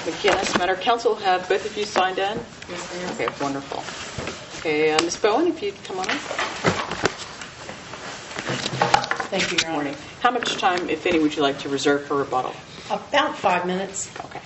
McGinnis matter. Counsel, have both of you signed in? Yes, ma'am. Okay, wonderful. Okay, Ms. Bowen, if you'd come on up. Thank you, Your Honor. Morning. How much time, if any, would you like to reserve for rebuttal? About 5 minutes. Okay.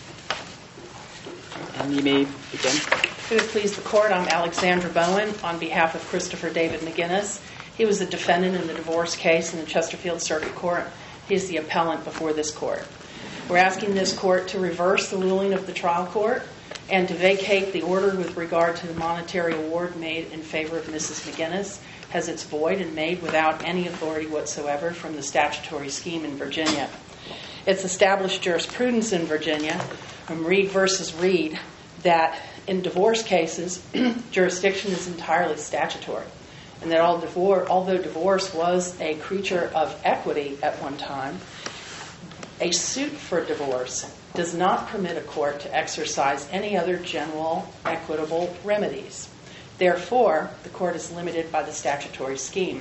And you may begin. If it would please the Court, I'm Alexandra Bowen on behalf of Christopher David McGinnis. He was the defendant in the divorce case in the Chesterfield Circuit Court. He is the appellant before this Court. We're asking this Court to reverse the ruling of the trial court and to vacate the order with regard to the monetary award made in favor of Mrs. McGinnis, as it's void and made without any authority whatsoever from the statutory scheme in Virginia. It's established jurisprudence in Virginia from Reed v. Reed that in divorce cases, jurisdiction is entirely statutory, and that although divorce was a creature of equity at one time, a suit for divorce does not permit a court to exercise any other general equitable remedies. Therefore, the court is limited by the statutory scheme.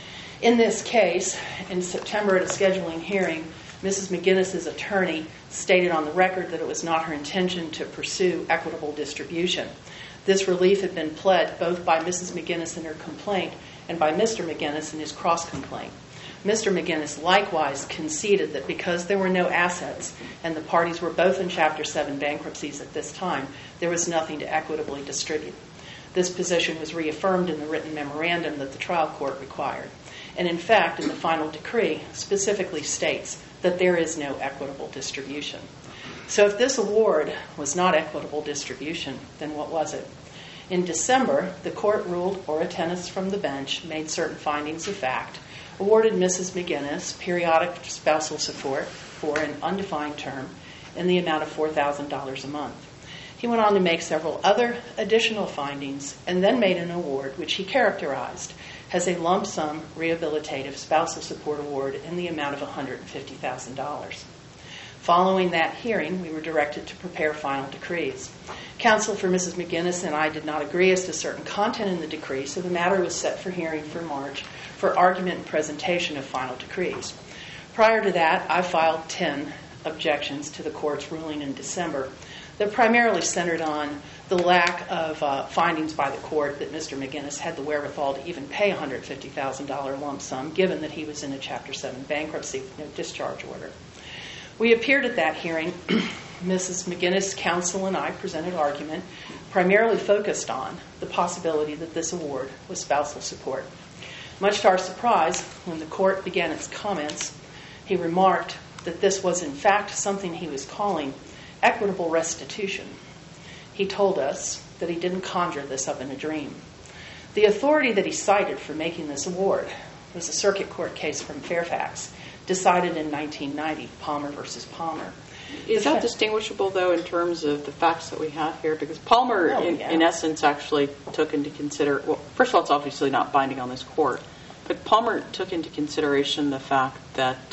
In this case, in September at a scheduling hearing, Mrs. McGinnis' attorney stated on the record that it was not her intention to pursue equitable distribution. This relief had been pled both by Mrs. McGinnis in her complaint and by Mr. McGinnis in his cross-complaint. Mr. McGinnis likewise conceded that because there were no assets and the parties were both in Chapter 7 bankruptcies at this time, there was nothing to equitably distribute. This position was reaffirmed in the written memorandum that the trial court required. And in fact, in the final decree, specifically states that there is no equitable distribution. So if this award was not equitable distribution, then what was it? In December, the court ruled ora tenens from the bench, made certain findings of fact, awarded Mrs. McGinnis periodic spousal support for an undefined term in the amount of $4,000 a month. He went on to make several other additional findings and then made an award which he characterized as a lump sum rehabilitative spousal support award in the amount of $150,000. Following that hearing, we were directed to prepare final decrees. Counsel for Mrs. McGinnis and I did not agree as to certain content in the decree, so the matter was set for hearing for March for argument and presentation of final decrees. Prior to that, I filed 10 objections to the court's ruling in December that primarily centered on the lack of findings by the court that Mr. McGinnis had the wherewithal to even pay a $150,000 lump sum, given that he was in a Chapter 7 bankruptcy with no discharge order. We appeared at that hearing. Mrs. McGinnis' counsel and I presented argument primarily focused on the possibility that this award was spousal support. Much to our surprise, when the court began its comments, he remarked that this was in fact something he was calling equitable restitution. He told us that he didn't conjure this up in a dream. The authority that he cited for making this award was a circuit court case from Fairfax, decided in 1990, Palmer versus Palmer. Is that distinguishable, though, in terms of the facts that we have here? Because Palmer, in essence, actually took into consideration, well, first of all, it's obviously not binding on this court, but Palmer took into consideration the fact that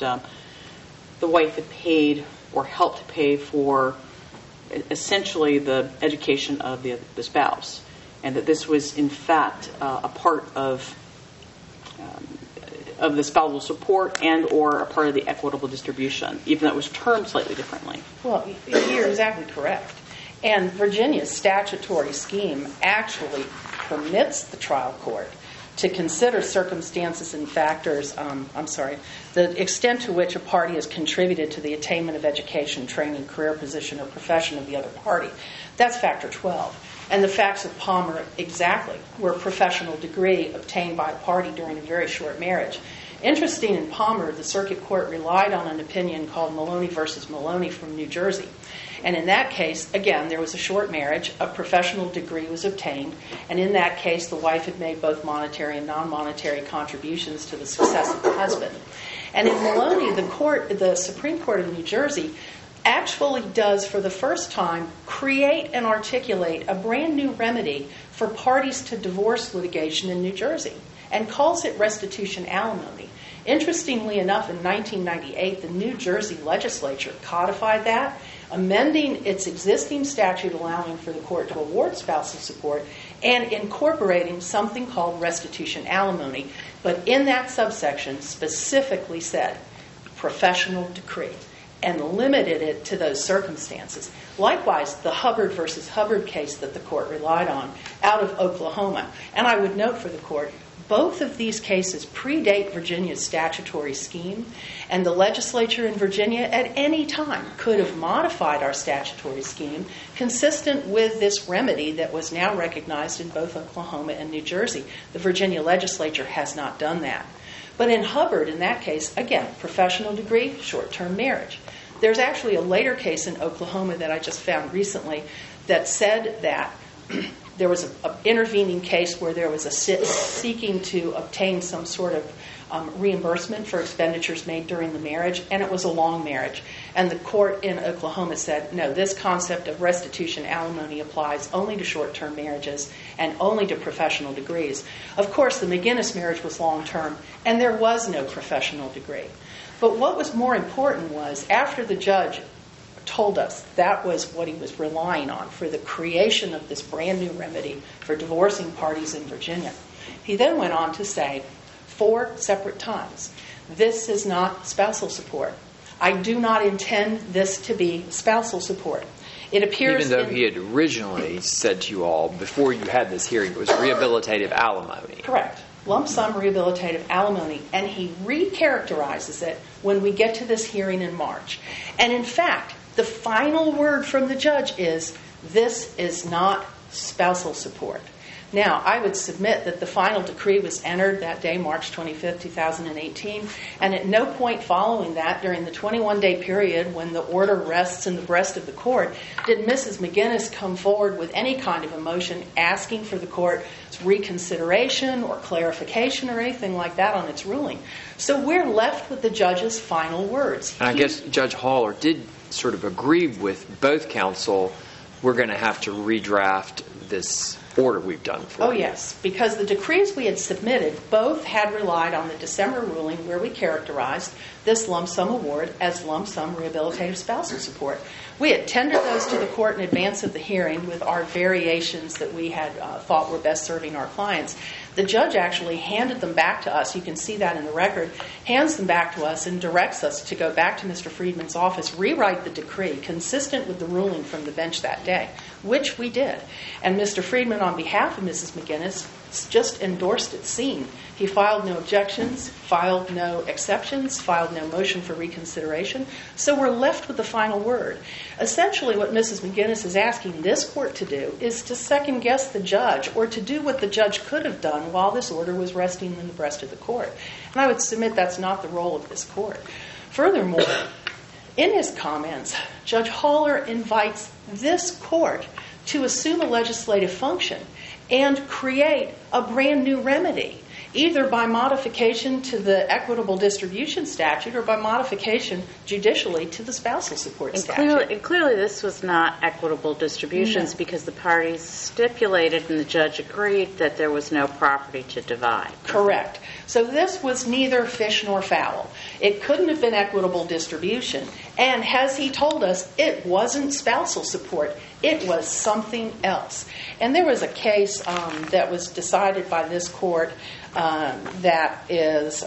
the wife had paid or helped pay for essentially the education of the thouse, and that this was, in fact, a part of the spousal support and or a part of the equitable distribution, even though it was termed slightly differently. Well, you're exactly correct. And Virginia's statutory scheme actually permits the trial court to consider circumstances and factors, the extent to which a party has contributed to the attainment of education, training, career position, or profession of the other party. That's factor 12. And the facts of Palmer exactly were a professional degree obtained by a party during a very short marriage. Interesting, in Palmer, the circuit court relied on an opinion called Maloney versus Maloney from New Jersey. And in that case, again, there was a short marriage, a professional degree was obtained, and in that case, the wife had made both monetary and non-monetary contributions to the success of the husband. And in Maloney, the Supreme Court of New Jersey actually does, for the first time, create and articulate a brand new remedy for parties to divorce litigation in New Jersey, and calls it restitution alimony. Interestingly enough, in 1998, the New Jersey legislature codified that, amending its existing statute allowing for the court to award spousal support and incorporating something called restitution alimony. But in that subsection specifically said professional decree. and limited it to those circumstances. Likewise, the Hubbard versus Hubbard case that the court relied on out of Oklahoma. And I would note for the court, both of these cases predate Virginia's statutory scheme, and the legislature in Virginia at any time could have modified our statutory scheme consistent with this remedy that was now recognized in both Oklahoma and New Jersey. The Virginia legislature has not done that. But in Hubbard, in that case, again, professional degree, short-term marriage. There's actually a later case in Oklahoma that I just found recently that said that there was an intervening case where there was a seeking to obtain some sort of reimbursement for expenditures made during the marriage, and it was a long marriage. And the court in Oklahoma said, no, this concept of restitution alimony applies only to short-term marriages and only to professional degrees. Of course, the McGinnis marriage was long-term, and there was no professional degree. But what was more important was, after the judge told us that was what he was relying on for the creation of this brand new remedy for divorcing parties in Virginia, he then went on to say 4 separate times, this is not spousal support. I do not intend this to be spousal support. It appears even though he had originally said to you all before you had this hearing it was rehabilitative alimony. Correct. Lump sum rehabilitative alimony, and he recharacterizes it when we get to this hearing in March. And in fact, the final word from the judge is, this is not spousal support. Now, I would submit that the final decree was entered that day, March 25th, 2018, and at no point following that, during the 21-day period when the order rests in the breast of the court, did Mrs. McGinnis come forward with any kind of a motion asking for the court's reconsideration or clarification or anything like that on its ruling. So we're left with the judge's final words. And I guess Judge Haller did sort of agree with both counsel, we're going to have to redraft this order we've done for you. Oh, yes, because the decrees we had submitted both had relied on the December ruling where we characterized this lump sum award as lump sum rehabilitative spousal support. We had tendered those to the court in advance of the hearing with our variations that we had thought were best serving our clients. The judge actually handed them back to us. You can see that in the record. Hands them back to us and directs us to go back to Mr. Friedman's office, rewrite the decree consistent with the ruling from the bench that day, which we did. And Mr. Friedman, on behalf of Mrs. McGinnis, just endorsed it seen. He filed no objections, filed no exceptions, filed no motion for reconsideration. So we're left with the final word. Essentially, what Mrs. McGinnis is asking this court to do is to second-guess the judge or to do what the judge could have done while this order was resting in the breast of the court. And I would submit that's not the role of this court. Furthermore, in his comments, Judge Haller invites this court to assume a legislative function and create a brand new remedy, either by modification to the equitable distribution statute or by modification judicially to the spousal support statute. And clearly this was not equitable distributions because the parties stipulated and the judge agreed that there was no property to divide. Correct. So this was neither fish nor fowl. It couldn't have been equitable distribution. And as he told us, it wasn't spousal support. It was something else. And there was a case that was decided by this court that is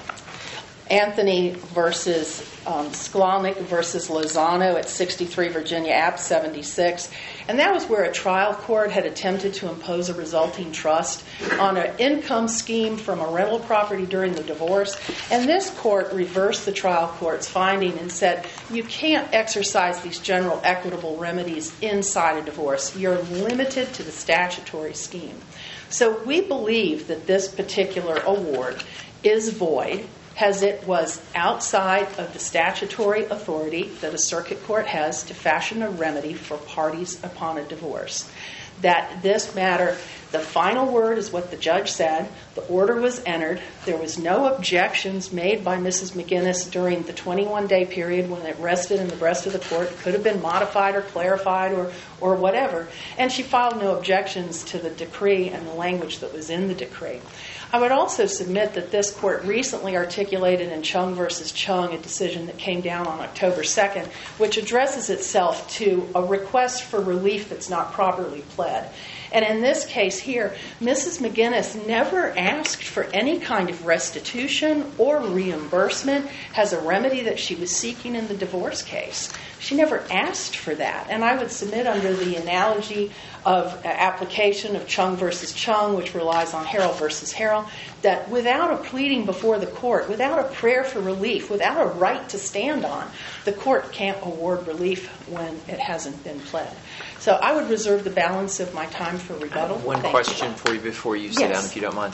Anthony versus Sklonick versus Lozano at 63 Virginia App 76. And that was where a trial court had attempted to impose a resulting trust on an income scheme from a rental property during the divorce. And this court reversed the trial court's finding and said, you can't exercise these general equitable remedies inside a divorce. You're limited to the statutory scheme. So we believe that this particular award is void, as it was outside of the statutory authority that a circuit court has to fashion a remedy for parties upon a divorce. That this matter, the final word is what the judge said. The order was entered. There was no objections made by Mrs. McGinnis during the 21-day period when it rested in the breast of the court. It could have been modified or clarified or whatever. And she filed no objections to the decree and the language that was in the decree. I would also submit that this court recently articulated in Chung versus Chung a decision that came down on October 2nd, which addresses itself to a request for relief that's not properly pled. And in this case here, Mrs. McGinnis never asked for any kind of restitution or reimbursement as a remedy that she was seeking in the divorce case. She never asked for that. And I would submit under the analogy of application of Chung versus Chung, which relies on Harrell versus Harrell, that without a pleading before the court, without a prayer for relief, without a right to stand on, the court can't award relief when it hasn't been pled. So I would reserve the balance of my time for rebuttal. One Thank question you. for you before you sit down, if you don't mind.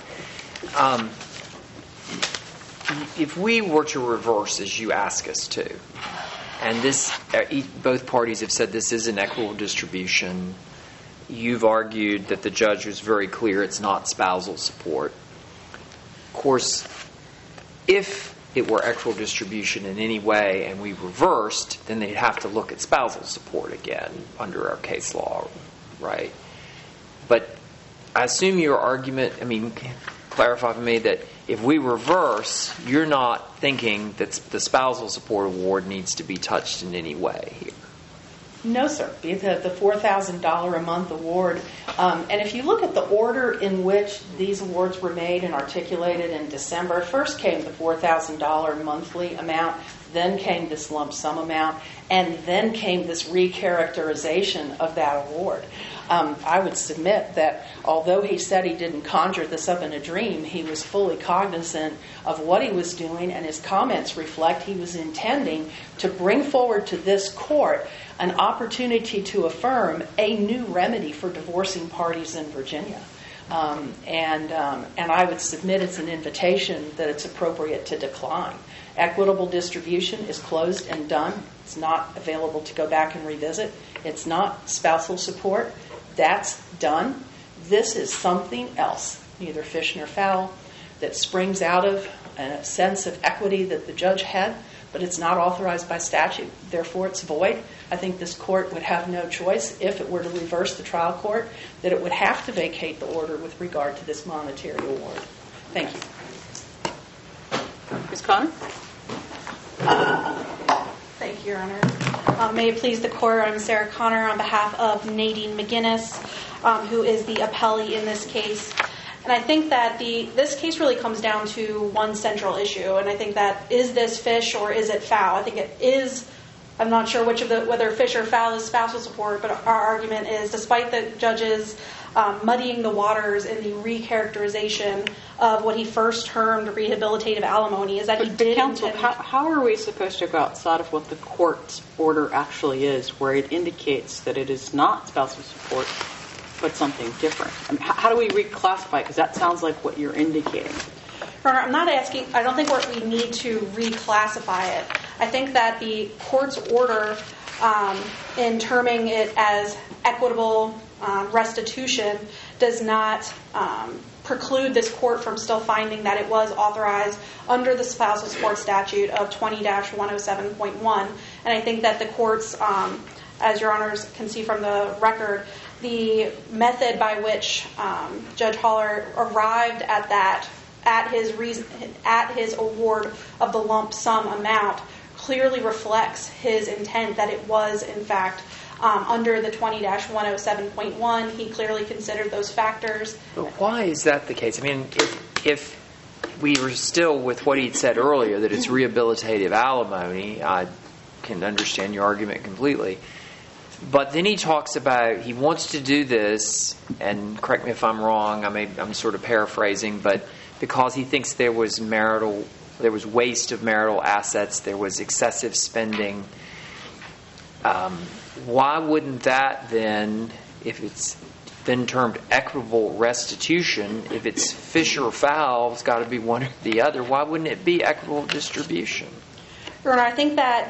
If we were to reverse as you ask us to, and this, both parties have said this is an equitable distribution. You've argued that the judge was very clear it's not spousal support. Of course, if it were equitable distribution in any way and we reversed, then they'd have to look at spousal support again under our case law, right? But I assume your argument, clarify for me that if we reverse, you're not thinking that the spousal support award needs to be touched in any way here. No, sir. The $4,000 a month award. And if you look at the order in which these awards were made and articulated in December, first came the $4,000 monthly amount, then came this lump sum amount, and then came this recharacterization of that award. I would submit that although he said he didn't conjure this up in a dream, he was fully cognizant of what he was doing, and his comments reflect he was intending to bring forward to this court an opportunity to affirm a new remedy for divorcing parties in Virginia. And I would submit it's an invitation that it's appropriate to decline. Equitable distribution is closed and done. It's not available to go back and revisit. It's not spousal support. That's done. This is something else, neither fish nor fowl, that springs out of a sense of equity that the judge had, but it's not authorized by statute. Therefore, it's void. I think this court would have no choice, if it were to reverse the trial court, that it would have to vacate the order with regard to this monetary award. Thank you. Ms. Connor? Thank you, Your Honor. May it please the court, I'm Sarah Connor on behalf of Nadine McGinnis, who is the appellee in this case. And I think that this case really comes down to one central issue, and I think that is this fish or is it fowl? I think it is. I'm not sure whether fish or fowl is spousal support, but our argument is, despite the judge's muddying the waters in the recharacterization of what he first termed rehabilitative alimony, is that he did. Counsel, how are we supposed to go outside of what the court's order actually is, where it indicates that it is not spousal support, but something different? How do we reclassify it? Because that sounds like what you're indicating. Your Honor, I'm not asking. I don't think we need to reclassify it. I think that the court's order, in terming it as equitable restitution, does not preclude this court from still finding that it was authorized under the spousal support statute of 20-107.1. And I think that the court's, as Your Honors can see from the record, the method by which Judge Haller arrived at that, at his award of the lump sum amount, clearly reflects his intent that it was, in fact, under the 20-107.1. He clearly considered those factors. But why is that the case? If we were still with what he'd said earlier, that it's rehabilitative alimony, I can understand your argument completely. But then he talks about he wants to do this, and correct me if I'm wrong, I'm sort of paraphrasing, but because he thinks there was waste of marital assets, there was excessive spending. Why wouldn't that then, if it's been termed equitable restitution, if it's fish or fowl, it's got to be one or the other, why wouldn't it be equitable distribution? Your Honor, I think that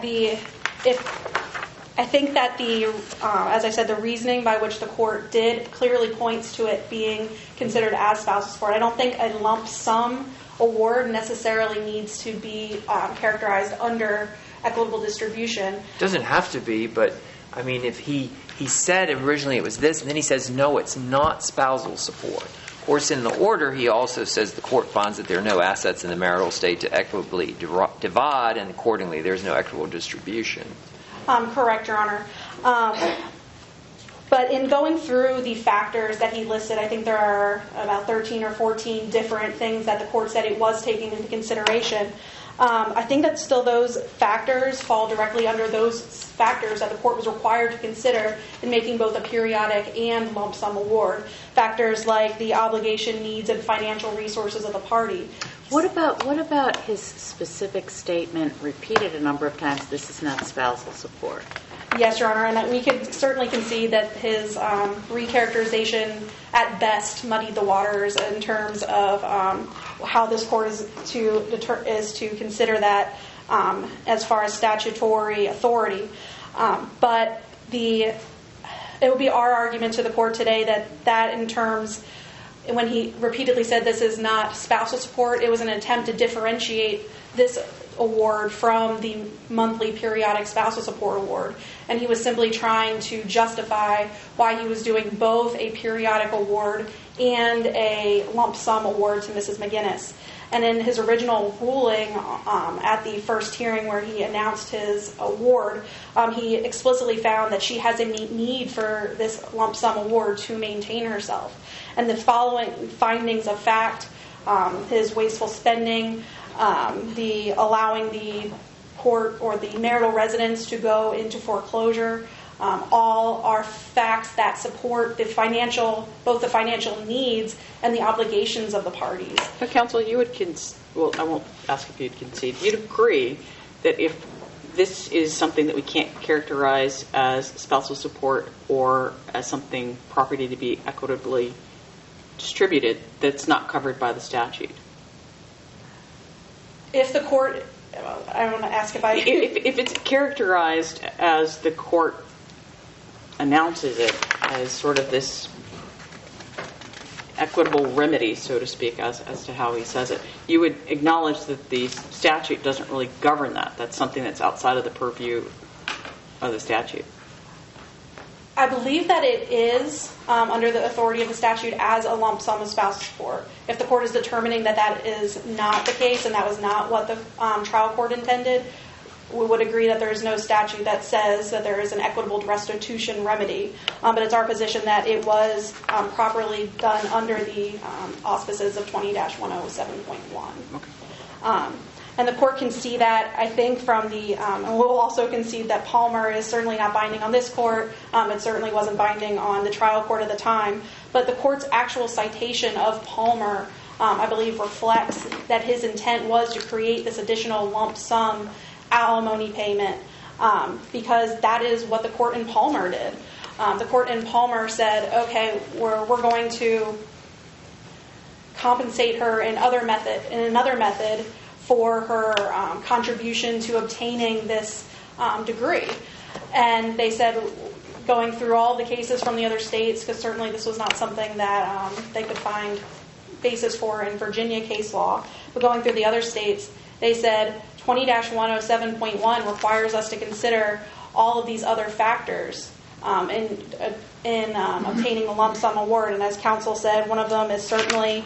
as I said, the reasoning by which the court did clearly points to it being considered as spousal support. I don't think a lump sum award necessarily needs to be characterized under equitable distribution. It doesn't have to be, but if he said originally it was this, and then he says, no, it's not spousal support. Of course, in the order, he also says the court finds that there are no assets in the marital estate to equitably divide, and accordingly, there's no equitable distribution. Correct, Your Honor. But in going through the factors that he listed, I think there are about 13 or 14 different things that the court said it was taking into consideration. I think that still those factors fall directly under those factors that the court was required to consider in making both a periodic and lump sum award. Factors like the obligation, needs, and financial resources of the party. What about his specific statement, repeated a number of times, this is not spousal support? Yes, Your Honor, and that we could certainly concede that his recharacterization at best muddied the waters in terms of how this court is to consider that as far as statutory authority. But it would be our argument to the court today that in terms, when he repeatedly said this is not spousal support, it was an attempt to differentiate this award from the monthly periodic spousal support award. And he was simply trying to justify why he was doing both a periodic award and a lump sum award to Mrs. McGinnis. And in his original ruling at the first hearing where he announced his award, he explicitly found that she has a need for this lump sum award to maintain herself. And the following findings of fact, his wasteful spending, the allowing the court or the marital residence to go into foreclosure, all are facts that support both the financial needs and the obligations of the parties. But counsel, you would I won't ask if you'd concede. You'd agree that if this is something that we can't characterize as spousal support or as something property to be equitably distributed, that's not covered by the statute. If the court, I want to ask if it's characterized as the court announces it as sort of this equitable remedy, so to speak, as to how he says it, you would acknowledge that the statute doesn't really govern that. That's something that's outside of the purview of the statute. I believe that it is under the authority of the statute as a lump sum of spousal support. If the court is determining that that is not the case and that was not what the trial court intended, we would agree that there is no statute that says that there is an equitable restitution remedy. But it's our position that it was properly done under the auspices of 20-107.1. Okay. And the court can see that, I think, from the, and we'll also concede that Palmer is certainly not binding on this court. It certainly wasn't binding on the trial court at the time. But the court's actual citation of Palmer, I believe, reflects that his intent was to create this additional lump sum alimony payment because that is what the court in Palmer did. The court in Palmer said, okay, we're going to compensate her in another method for her contribution to obtaining this degree. And they said, going through all the cases from the other states, because certainly this was not something that they could find basis for in Virginia case law, but going through the other states, they said 20-107.1 requires us to consider all of these other factors in obtaining a lump sum award. And as counsel said, one of them is certainly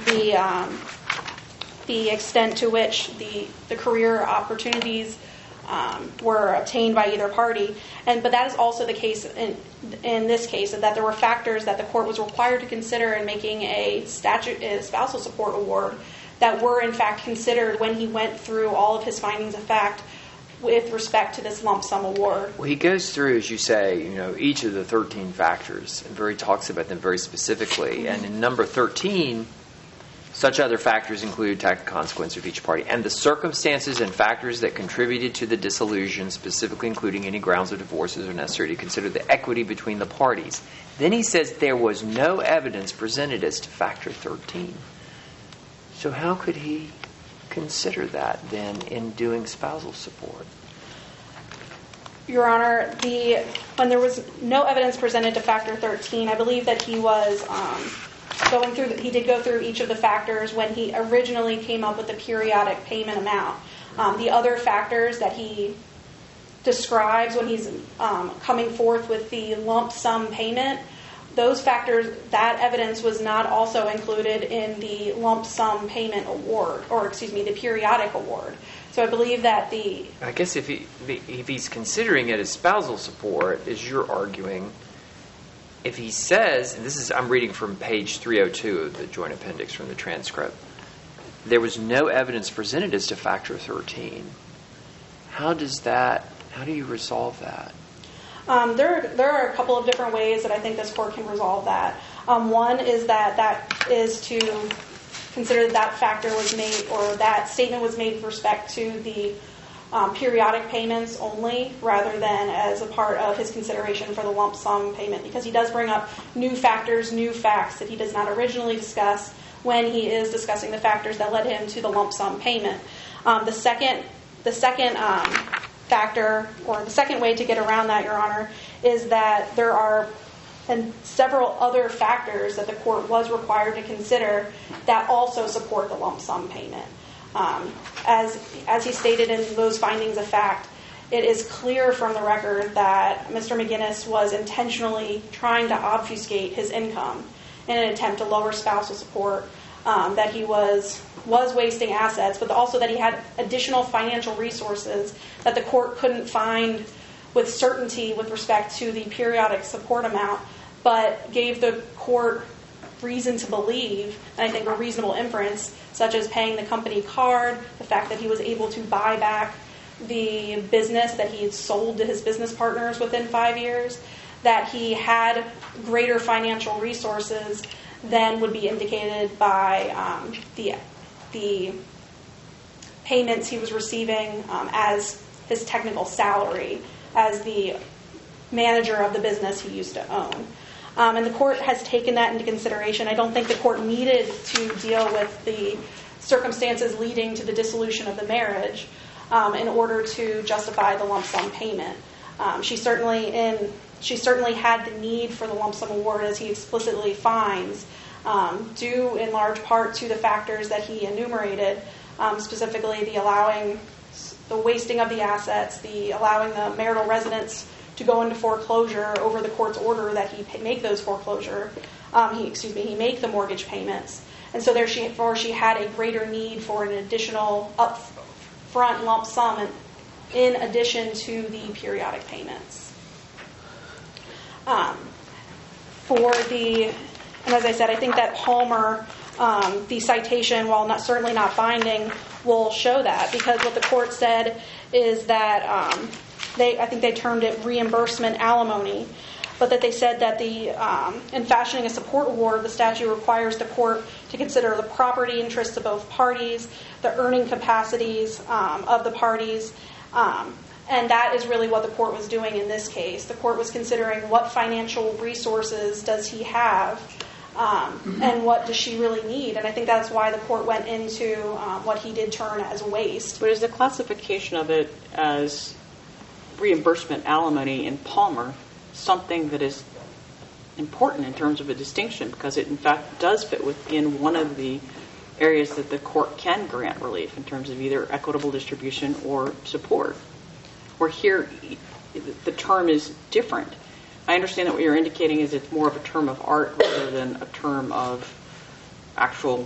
the extent to which the career opportunities were obtained by either party. But that is also the case in this case, that there were factors that the court was required to consider in making a spousal support award that were in fact considered when he went through all of his findings of fact with respect to this lump sum award. Well, he goes through, as you say, each of the 13 factors and talks about them very specifically. And in number 13, such other factors include tax consequence of each party and the circumstances and factors that contributed to the dissolution, specifically including any grounds of divorces are necessary to consider the equity between the parties. Then he says there was no evidence presented as to factor 13. So how could he consider that then in doing spousal support? Your Honor, when there was no evidence presented to factor 13, I believe that he was he did go through each of the factors when he originally came up with the periodic payment amount. The other factors that he describes when he's coming forth with the lump sum payment those factors, that evidence was not also included in the lump sum payment award, or excuse me, the periodic award. So I believe that I guess if he's considering it as spousal support, as you're arguing, if he says, and I'm reading from page 302 of the joint appendix from the transcript, there was no evidence presented as to factor 13. How do you resolve that? There are a couple of different ways that I think this court can resolve that. One is that is to consider that factor was made, or that statement was made with respect to the periodic payments only, rather than as a part of his consideration for the lump sum payment, because he does bring up new factors, new facts that he does not originally discuss when he is discussing the factors that led him to the lump sum payment. The second factor, or the second way to get around that, Your Honor, is that there are several other factors that the court was required to consider that also support the lump sum payment. As he stated in those findings of fact, it is clear from the record that Mr. McGinnis was intentionally trying to obfuscate his income in an attempt to lower spousal support, that he was wasting assets, but also that he had additional financial resources that the court couldn't find with certainty with respect to the periodic support amount, but gave the court reason to believe, and I think a reasonable inference, such as paying the company card, the fact that he was able to buy back the business that he had sold to his business partners within 5 years, that he had greater financial resources than would be indicated by the payments he was receiving as his technical salary as the manager of the business he used to own. And the court has taken that into consideration. I don't think the court needed to deal with the circumstances leading to the dissolution of the marriage in order to justify the lump sum payment. She certainly had the need for the lump sum award, as he explicitly finds, due in large part to the factors that he enumerated, specifically the wasting of the assets, the allowing the marital residence to go into foreclosure over the court's order that he make those he make the mortgage payments. And so therefore she had a greater need for an additional upfront lump sum in addition to the periodic payments. And as I said, I think that Palmer, the citation, while certainly not binding, will show that, because what the court said is that I think they termed it reimbursement alimony, but that they said that in fashioning a support award, the statute requires the court to consider the property interests of both parties, the earning capacities of the parties, and that is really what the court was doing in this case. The court was considering what financial resources does he have, and what does she really need, and I think that's why the court went into what he did term as waste. But is the classification of it as reimbursement alimony in Palmer something that is important in terms of a distinction, because it in fact does fit within one of the areas that the court can grant relief in terms of either equitable distribution or support, where here the term is different. I understand that what you're indicating is it's more of a term of art rather than a term of actual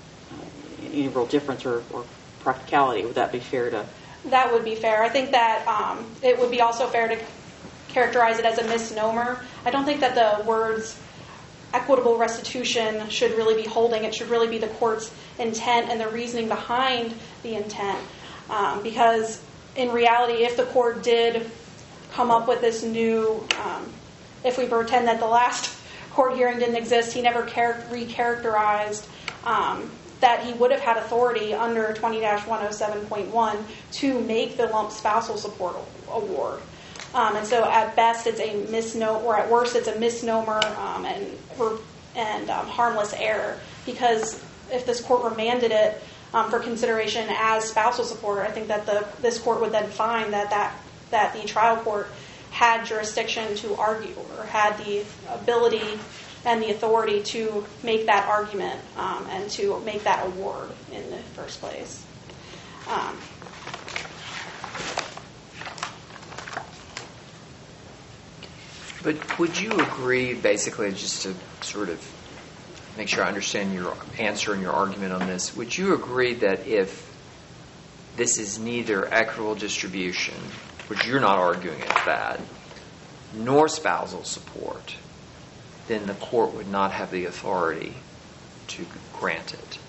any real difference or practicality. Would that be fair to? That would be fair. I think that it would be also fair to characterize it as a misnomer. I don't think that the words equitable restitution should really be holding. It should really be the court's intent and the reasoning behind the intent. Because in reality, if the court did come up with this new, if we pretend that the last court hearing didn't exist, he never recharacterized that he would have had authority under 20-107.1 to make the lump spousal support award. And so at best it's a misnomer, or at worst it's a misnomer and harmless error. Because if this court remanded it for consideration as spousal support, I think that this court would then find that the trial court had jurisdiction to argue, or had the ability and the authority to make that argument and to make that award in the first place. But would you agree, basically, just to sort of make sure I understand your answer and your argument on this, would you agree that if this is neither equitable distribution, which you're not arguing it's that, nor spousal support, then the court would not have the authority to grant it?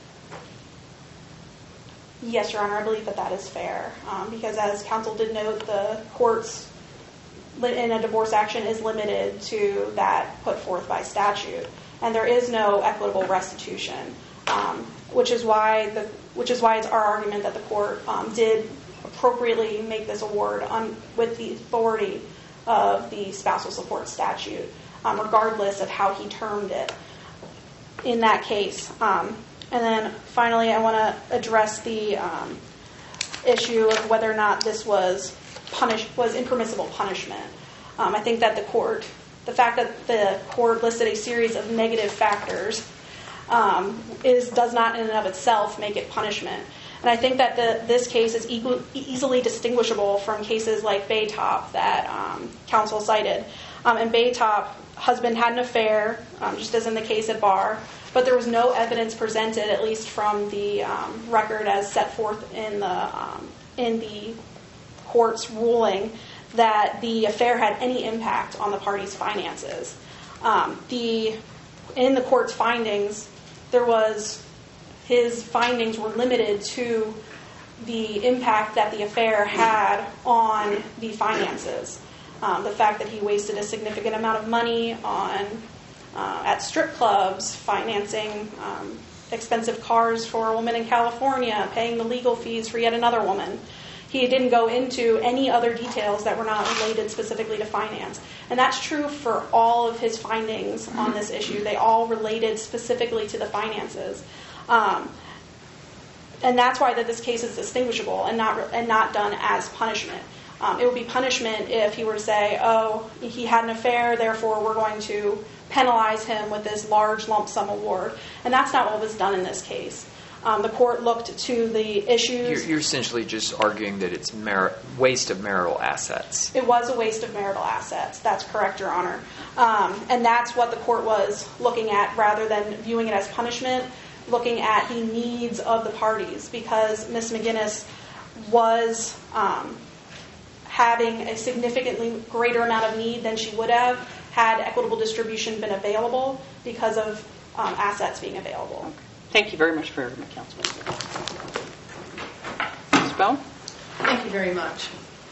Yes, Your Honor, I believe that is fair. Because as counsel did note, the court's in a divorce action is limited to that put forth by statute, and there is no equitable restitution, which is why it's our argument that the court did appropriately make this award with the authority of the spousal support statute, regardless of how he termed it in that case. And then finally, I want to address the issue of whether or not this was impermissible punishment. I think that the fact that the court listed a series of negative factors does not in and of itself make it punishment. And I think that this case is easily distinguishable from cases like Baytop that counsel cited. In Baytop, husband had an affair, just as in the case at Barr, but there was no evidence presented, at least from the record as set forth in the court's ruling, that the affair had any impact on the party's finances. In the court's findings, his findings were limited to the impact that the affair had on the finances. The fact that he wasted a significant amount of money at strip clubs, financing expensive cars for a woman in California, paying the legal fees for yet another woman. He didn't go into any other details that were not related specifically to finance. And that's true for all of his findings on this issue. They all related specifically to the finances. And that's why this case is distinguishable and not done as punishment. It would be punishment if he were to say, oh, he had an affair, therefore we're going to penalize him with this large lump sum award. And that's not what was done in this case. The court looked to the issues. You're essentially just arguing that it's waste of marital assets. It was a waste of marital assets. That's correct, Your Honor. And that's what the court was looking at rather than viewing it as punishment, looking at the needs of the parties, because Ms. McGinnis was having a significantly greater amount of need than she would have had equitable distribution been available because of assets being available. Okay. Thank you very much for your argument, Councilman. Ms. Bell? Thank you very much.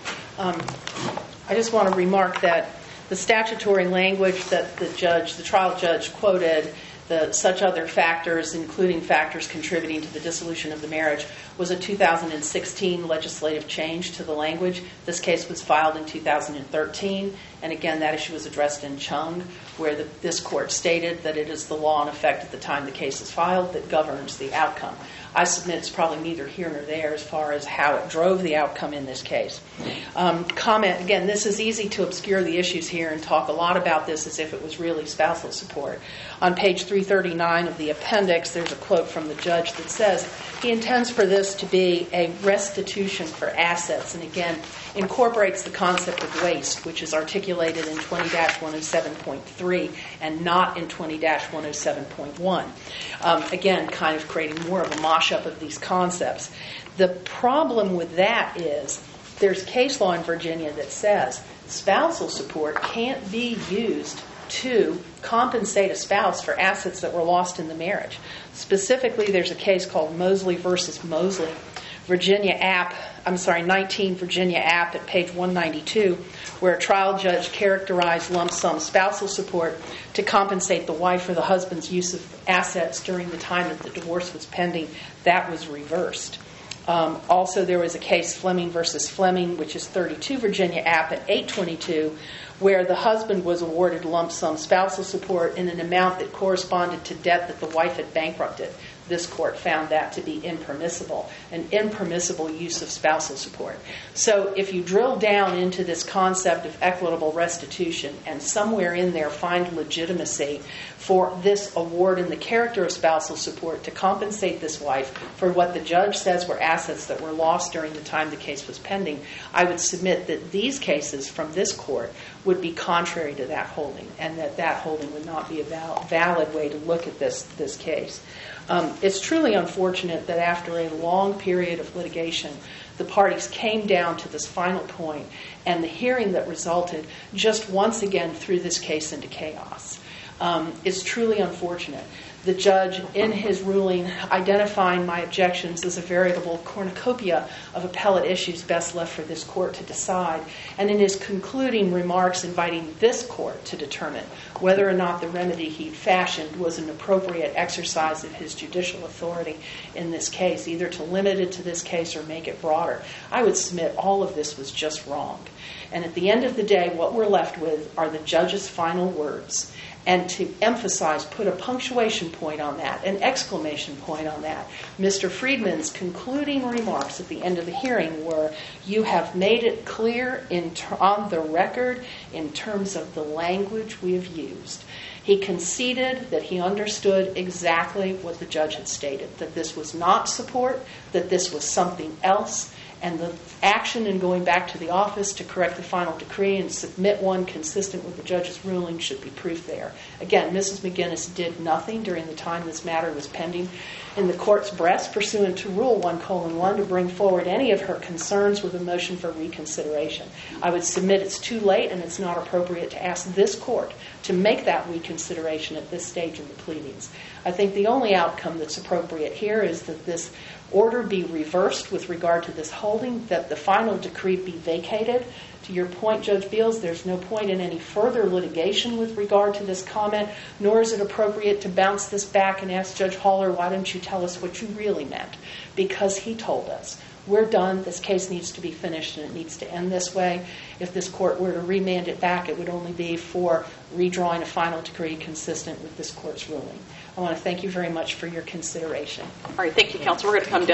I just want to remark that the statutory language that the trial judge quoted, such other factors, including factors contributing to the dissolution of the marriage, was a 2016 legislative change to the language. This case was filed in 2013, and again, that issue was addressed in Chung, where this court stated that it is the law in effect at the time the case is filed that governs the outcome. I submit it's probably neither here nor there as far as how it drove the outcome in this case. Comment, again, this is easy to obscure the issues here and talk a lot about this as if it was really spousal support. On page 339 of the appendix, there's a quote from the judge that says, he intends for this to be a restitution for assets, and again, incorporates the concept of waste, which is articulated in 20-107.3 and not in 20-107.1. Again, kind of creating more of a mosh-up of these concepts. The problem with that is there's case law in Virginia that says spousal support can't be used to compensate a spouse for assets that were lost in the marriage. Specifically, there's a case called Mosley versus Mosley, 19 Virginia App at page 192, where a trial judge characterized lump sum spousal support to compensate the wife or the husband's use of assets during the time that the divorce was pending. That was reversed. Also, there was a case, Fleming versus Fleming, which is 32 Virginia App at 822, where the husband was awarded lump sum spousal support in an amount that corresponded to debt that the wife had bankrupted. This court found that to be impermissible, an impermissible use of spousal support. So if you drill down into this concept of equitable restitution and somewhere in there find legitimacy for this award in the character of spousal support to compensate this wife for what the judge says were assets that were lost during the time the case was pending, I would submit that these cases from this court would be contrary to that holding, and that holding would not be a valid way to look at this case. It's truly unfortunate that after a long period of litigation, the parties came down to this final point, and the hearing that resulted just once again threw this case into chaos. It's truly unfortunate. The judge, in his ruling, identifying my objections as a veritable cornucopia of appellate issues best left for this court to decide, and in his concluding remarks inviting this court to determine whether or not the remedy he fashioned was an appropriate exercise of his judicial authority in this case, either to limit it to this case or make it broader. I would submit all of this was just wrong. And at the end of the day, what we're left with are the judge's final words. And to emphasize, put a punctuation point on that, an exclamation point on that, Mr. Friedman's concluding remarks at the end of the hearing were, "You have made it clear on the record in terms of the language we have used." He conceded that he understood exactly what the judge had stated, that this was not support, that this was something else, and the action in going back to the office to correct the final decree and submit one consistent with the judge's ruling should be proof there. Again, Mrs. McGinnis did nothing during the time this matter was pending in the court's breast pursuant to Rule 1:1 to bring forward any of her concerns with a motion for reconsideration. I would submit it's too late and it's not appropriate to ask this court to make that reconsideration at this stage in the pleadings. I think the only outcome that's appropriate here is that this order be reversed with regard to this holding, that the final decree be vacated. To your point, Judge Beals, there's no point in any further litigation with regard to this comment, nor is it appropriate to bounce this back and ask Judge Haller, why don't you tell us what you really meant? Because he told us. We're done. This case needs to be finished, and it needs to end this way. If this court were to remand it back, it would only be for redrawing a final decree consistent with this court's ruling. I want to thank you very much for your consideration. All right, thank you, counsel. We're going to come down.